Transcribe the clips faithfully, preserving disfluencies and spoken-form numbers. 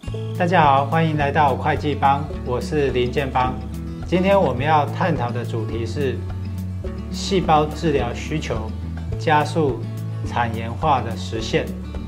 大家好，欢迎来到会计帮，我是林建邦。今天我们要探讨的主题是细胞治疗需求加速产研化的实现。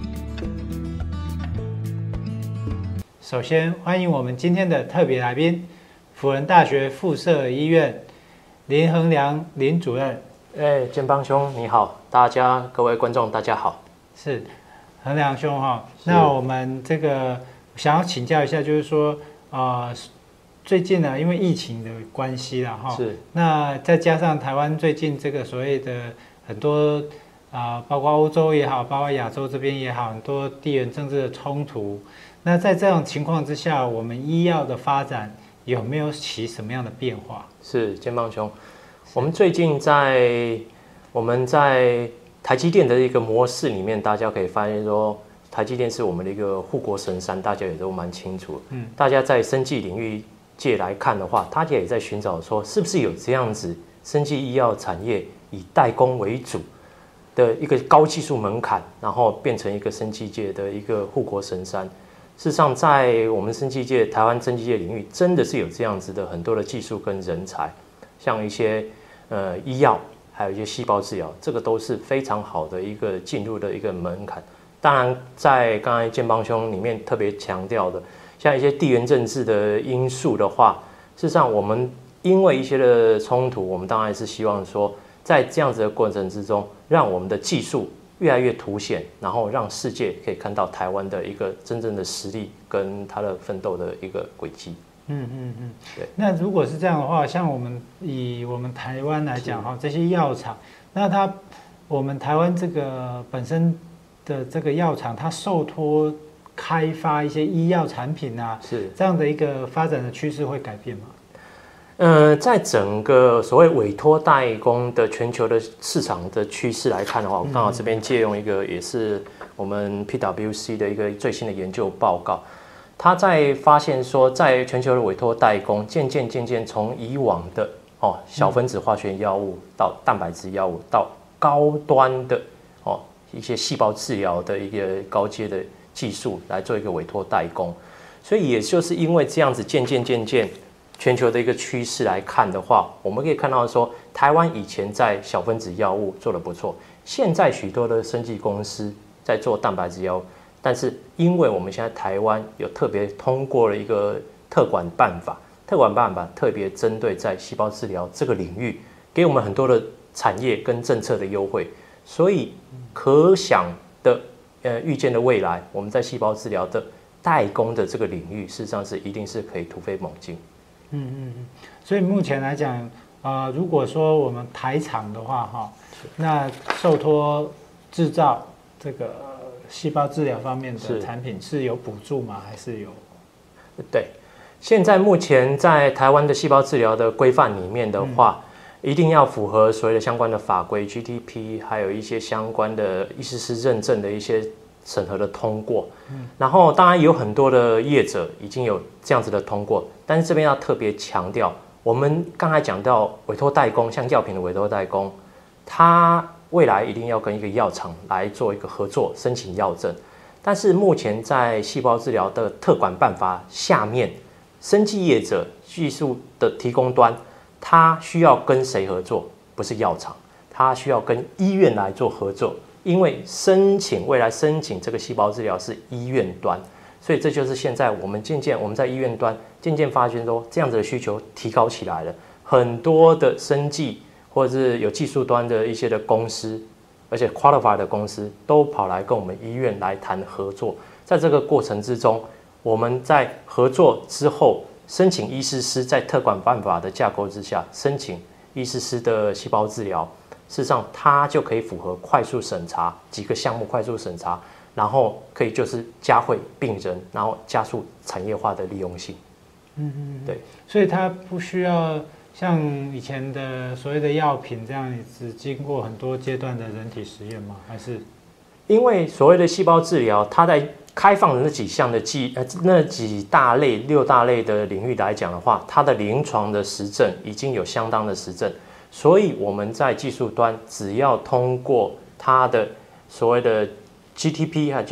首先欢迎我们今天的特别来宾，辅仁大学附设医院林衡良林主任。 哎，建邦兄你好，大家各位观众大家好。 是衡良兄哈，那我们这个想要请教一下，就是说呃。最近呢，因为疫情的关系啦，哈，是，那再加上台湾最近这个所谓的很多啊、呃，包括欧洲也好，包括亚洲这边也好，很多地缘政治的冲突。那在这种情况之下，我们医药的发展有没有起什么样的变化？ 是建邦兄，我们最近在我们在台积电的一个模式里面，大家可以发现说，台积电是我们的一个护国神山，大家也都蛮清楚。嗯，大家在生技领域界来看的话，他也在寻找说，是不是有这样子生技医药产业以代工为主的一个高技术门槛，然后变成一个生技界的一个护国神山。事实上，在我们生技界、台湾生技界领域，真的是有这样子的很多的技术跟人才，像一些呃医药，还有一些细胞治疗，这个都是非常好的一个进入的一个门槛。当然，在刚才建邦兄里面特别强调的，像一些地缘政治的因素的话，事实上我们因为一些的冲突，我们当然是希望说，在这样子的过程之中，让我们的技术越来越凸显，然后让世界可以看到台湾的一个真正的实力跟他的奋斗的一个轨迹。 嗯嗯嗯，对。那如果是这样的话，像我们以我们台湾来讲哈，这些药厂，那它我们台湾这个本身的这个药厂，它受托开发一些医药产品啊，是这样的一个发展的趋势会改变吗？ 呃，在整个所谓委托代工的全球的市场的趋势来看的话，我刚好这边借用一个也是我们 P W C 的一个最新的研究报告，他在发现说，在全球的委托代工渐渐渐渐从以往的哦小分子化学药物到蛋白质药物到高端的哦一些细胞治疗的一个高阶的技术来做一个委托代工，所以也就是因为这样子渐渐渐渐全球的一个趋势来看的话，我们可以看到说，台湾以前在小分子药物做得不错，现在许多的生技公司在做蛋白质药物，但是因为我们现在台湾有特别通过了一个特管办法，特管办法特别针对在细胞治疗这个领域，给我们很多的产业跟政策的优惠，所以可想的呃，预见的未来，我们在细胞治疗的代工的这个领域，事实上是一定是可以突飞猛进。 嗯嗯嗯。所以目前来讲，呃，如果说我们台厂的话，哈，那受托制造这个细胞治疗方面的产品是有补助吗？还是有？ 对，现在目前在台湾的细胞治疗的规范里面的话，嗯，一定要符合所谓的相关的法规 G T P， 还有一些相关的医师师认证的一些审核的通过。嗯，然后当然有很多的业者已经有这样子的通过，但是这边要特别强调，我们刚才讲到委托代工，像药品的委托代工，它未来一定要跟一个药厂来做一个合作，申请药证。但是目前在细胞治疗的特管办法下面，生技业者技术的提供端，他需要跟谁合作？不是药厂，他需要跟医院来做合作，因为申请未来申请这个细胞治疗是医院端，所以这就是现在我们渐渐我们在医院端渐渐发现说，这样子的需求提高起来了，很多的生技或者是有技术端的一些的公司，而且 qualified 的公司都跑来跟我们医院来谈合作，在这个过程之中，我们在合作之后，申请医师师在特管办法的架构之下，申请医师师的细胞治疗，事实上它就可以符合快速审查几个项目快速审查，然后可以就是加惠病人，然后加速产业化的利用性。 嗯嗯， 对， 所以它不需要像以前的所谓的药品这样，只经过很多阶段的人体实验吗？还是因为所谓的细胞治疗，它在开放的那几项的技呃那几大类六大类的领域来讲的话，它的临床的实证已经有相当的实证，所以我们在技术端只要通过它的所谓的 G T P 还 G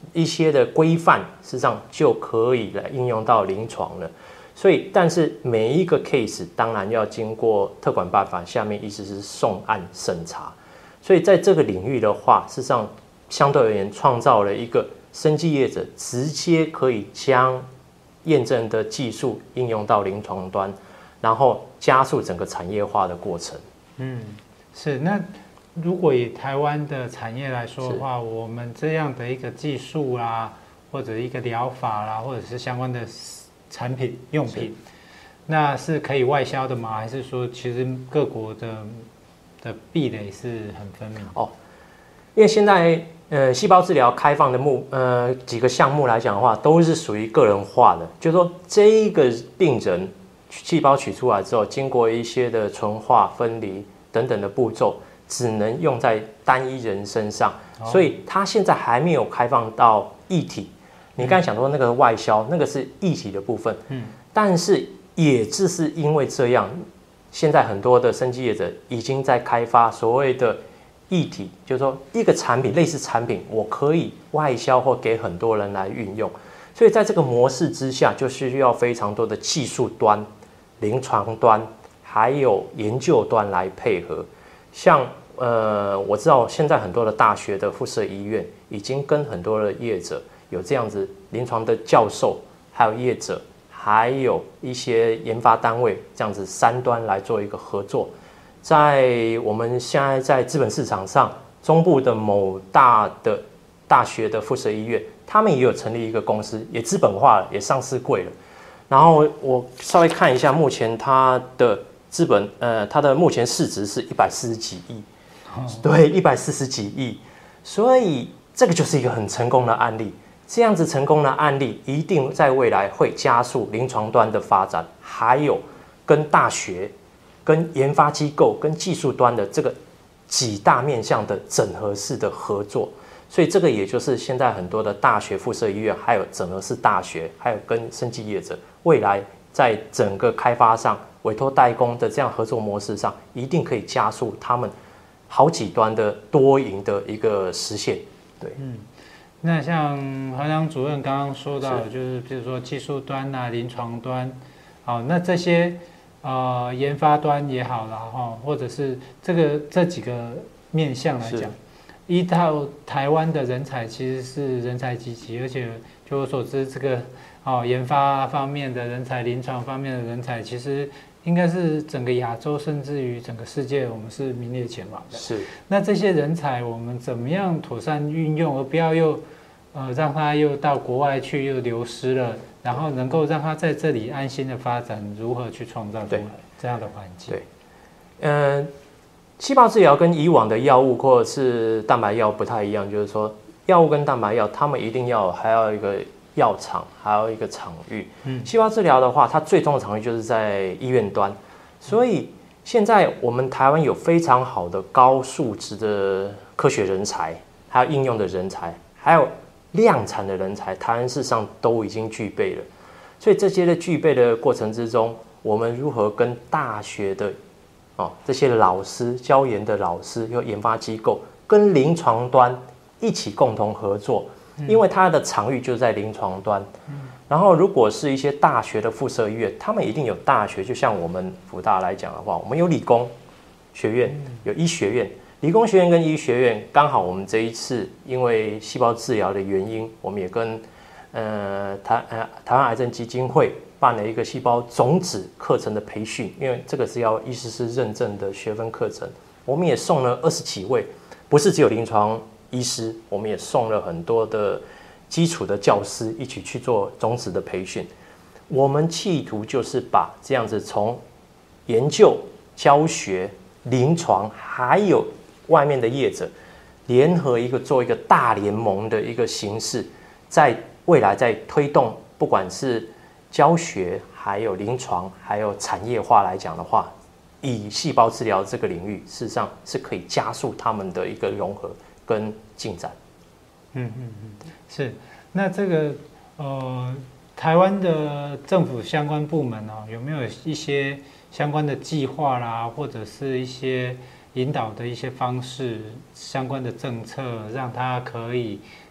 一些的规范，事实上就可以来应用到临床了。所以，但是每一个 case 当然要经过特管办法下面意思是送案审查。所以在这个领域的话，事实上相对而言创造了一个生技业者直接可以将验证的技术应用到临床端，然后加速整个产业化的过程。 嗯，是。那如果以台湾的产业来说的话，我们这样的一个技术啦，或者一个疗法啦，或者是相关的产品用品，那是可以外销的吗？还是说其实各国的的壁垒是很分明？ 哦，因为现在呃细胞治疗开放的目呃几个项目来讲的话，都是属于个人化的，就是说这一个病人细胞取出来之后，经过一些的纯化、分离等等的步骤，只能用在单一人身上，哦、所以它现在还没有开放到液体。你刚才想说那个外销，那个是液体的部分，嗯，但是也只是因为这样，现在很多的生技业者已经在开发所谓的液体，就是说一个产品类似产品，我可以外销或给很多人来运用，所以在这个模式之下，就需要非常多的技术端、临床端还有研究端来配合。像呃，我知道现在很多的大学的附设医院已经跟很多的业者有这样子临床的教授，还有业者，还有一些研发单位这样子三端来做一个合作。在我们现在在资本市场上，中部的某大的大学的附设医院，他们也有成立一个公司，也资本化了，也上市柜了。然后我稍微看一下，目前它的资本，呃，它的目前市值是一百四十几亿，哦、对，一百四十几亿。所以这个就是一个很成功的案例。这样子成功的案例，一定在未来会加速临床端的发展，还有跟大学、跟研发机构、跟技术端的这个几大面向的整合式的合作。所以这个也就是现在很多的大学附设医院，还有整合式大学，还有跟生技业者，未来在整个开发上、委托代工的这样合作模式上，一定可以加速他们好几端的多赢的一个实现。对， 嗯。那像何良主任刚刚说到的，就是比如说技术端啊、临床端，好，那这些呃研发端也好啦，哈，或者是这个这几个面向来讲，依照台湾的人才其实是人才济济，而且据我所知，这个哦研发方面的人才、临床方面的人才，其实应该是整个亚洲甚至于整个世界，我们是名列前茅的。 是。 那这些人才，我们怎么样妥善运用，而不要又呃让他又到国外去又流失了，然后能够让他在这里安心的发展，如何去创造出来这样的环境？ 对，嗯、呃，细胞治疗跟以往的药物或者是蛋白药不太一样，就是说药物跟蛋白药，他们一定要还要一个药厂，还有一个场域。嗯，细胞治疗的话，它最终的场域就是在医院端，所以现在我们台湾有非常好的高素质的科学人才，还有应用的人才，还有量产的人才，台湾事实上都已经具备了。所以这些的具备的过程之中，我们如何跟大学的哦这些老师、教研的老师、又研发机构跟临床端一起共同合作？因为它的场域就在临床端，然后如果是一些大学的附设医院，他们一定有大学，就像我们辅大来讲的话，我们有理工学院，有医学院，理工学院跟医学院刚好我们这一次因为细胞治疗的原因，我们也跟呃台呃台湾癌症基金会办了一个细胞种子课程的培训，因为这个是要医师师认证的学分课程，我们也送了二十几位，不是只有临床医师，我们也送了很多的基础的教师一起去做种子的培训。我们企图就是把这样子从研究、教学、临床，还有外面的业者联合一个做一个大联盟的一个形式，在未来在推动，不管是教学、还有临床、还有产业化来讲的话，以细胞治疗这个领域，事实上是可以加速他们的一个融合跟进展。 嗯嗯嗯，是。那这个呃，台湾的政府相关部门哦，有没有一些相关的计划啦，或者是一些引导的一些方式、相关的政策，让它可以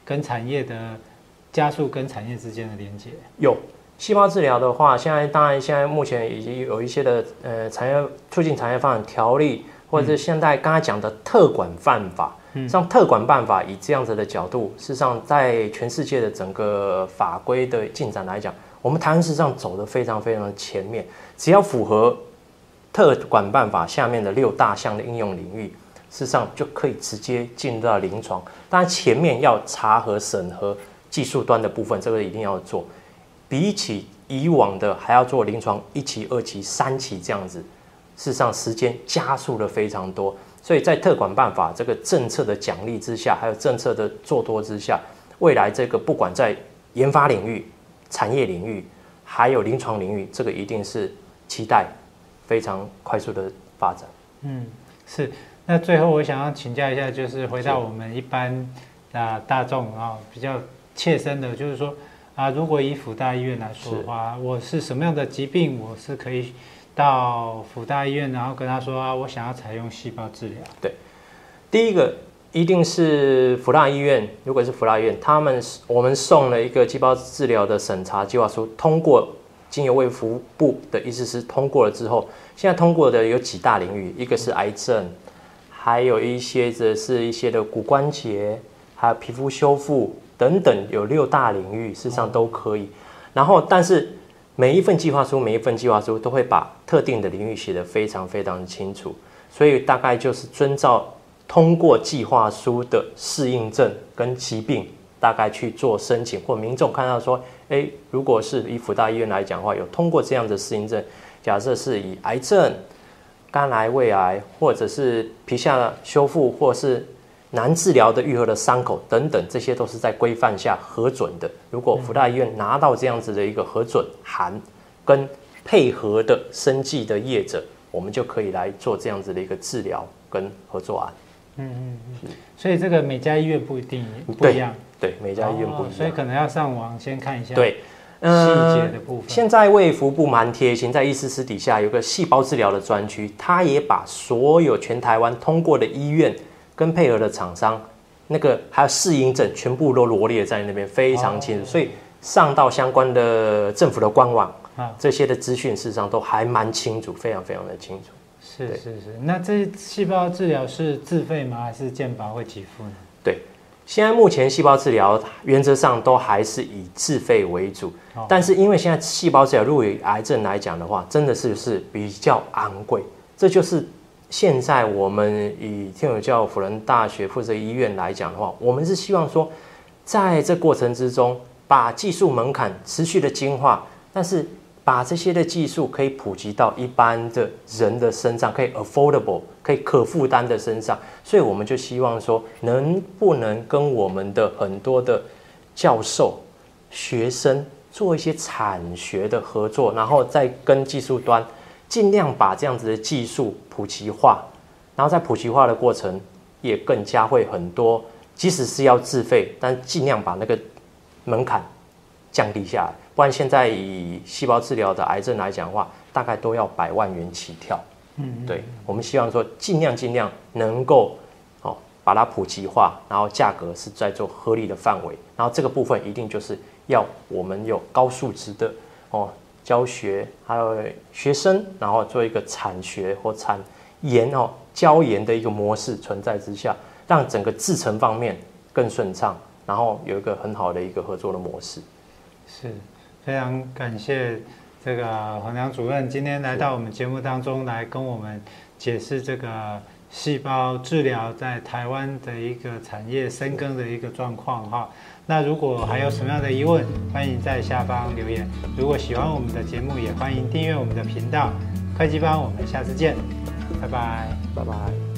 跟产业的加速跟产业之间的连接？ 有。细胞治疗的话，现在当然现在目前已经有一些的呃产业促进产业发展条例，或者是现在刚才讲的特管办法，嗯，像特管办法以这样子的角度，事实上在全世界的整个法规的进展来讲，我们台湾事实上走得非常非常的前面，只要符合特管办法下面的六大项的应用领域，事实上就可以直接进入到临床。当然前面要查核审核技术端的部分，这个一定要做。比起以往的还要做临床一期、二期、三期这样子，事实上时间加速了非常多。所以在特管办法这个政策的奖励之下，还有政策的做多之下，未来这个不管在研发领域、产业领域，还有临床领域，这个一定是期待非常快速的发展。 嗯，是。那最后我想要请教一下，就是回到我们一般啊大众啊比较切身的，就是说。啊，如果以辅大医院来说的话，我是什么样的疾病，我是可以到辅大医院，然后跟他说啊，我想要采用细胞治疗。 对，第一个一定是辅大医院，如果是辅大医院，他们我们送了一个细胞治疗的审查计划书，通过经由卫福部的医师师通过了之后，现在通过的有几大领域，一个是癌症，还有一些则是一些的骨关节，还有皮肤修复。等等，有六大领域，事实上都可以。然后，但是每一份计划书，每一份计划书都会把特定的领域写得非常非常的清楚，所以大概就是遵照通过计划书的适应症跟疾病，大概去做申请，或民众看到说，哎，如果是以辅大医院来讲的话，有通过这样的适应症，假设是以癌症、肝癌、胃癌，或者是皮下修复，或是难治疗的愈合的伤口等等，这些都是在规范下核准的。如果辅大医院拿到这样子的一个核准函，跟配合的生技的业者，我们就可以来做这样子的一个治疗跟合作案。 嗯嗯嗯。所以这个每家医院不一定不一样。 对，对每家医院不一样、哦， 所以可能要上网先看一下。 对。 细节的部分、呃。 现在卫福部蛮贴心，在医师师底下有个细胞治疗的专区，他也把所有全台湾通过的医院跟配合的厂商，那个还有适应症，全部都罗列在那边，非常清楚。哦、所以上到相关的政府的官网，啊、这些的资讯事实上都还蛮清楚，非常非常的清楚。 是是是。那这细胞治疗是自费吗？还是健保会给付呢？ 对，现在目前细胞治疗原则上都还是以自费为主，哦、但是因为现在细胞治疗如果以癌症来讲的话，真的是是比较昂贵，这就是。现在我们以天主教辅仁大学附设医院来讲的话，我们是希望说，在这过程之中，把技术门槛持续的精化，但是把这些的技术可以普及到一般的人的身上，可以 affordable， 可以可负担的身上。所以我们就希望说，能不能跟我们的很多的教授、学生做一些产学的合作，然后再跟技术端。尽量把这样子的技术普及化，然后在普及化的过程也更加会很多，即使是要自费，但尽量把那个门槛降低下来，不然现在以细胞治疗的癌症来讲的话，大概都要百万元起跳。嗯, 嗯，对，我们希望说尽量尽量能够哦把它普及化，然后价格是在做合理的范围，然后这个部分一定就是要我们有高素质的哦。教学还有学生，然后做一个产学或产研哦教研的一个模式存在之下，让整个制程方面更顺畅，然后有一个很好的一个合作的模式。 是，非常感谢这个黄良主任今天来到我们节目当中来跟我们解释这个细胞治疗在台湾的一个产业深耕的一个状况哈。那如果还有什么样的疑问，欢迎在下方留言。如果喜欢我们的节目，也欢迎订阅我们的频道。会计帮，我们下次见，拜拜， 拜拜。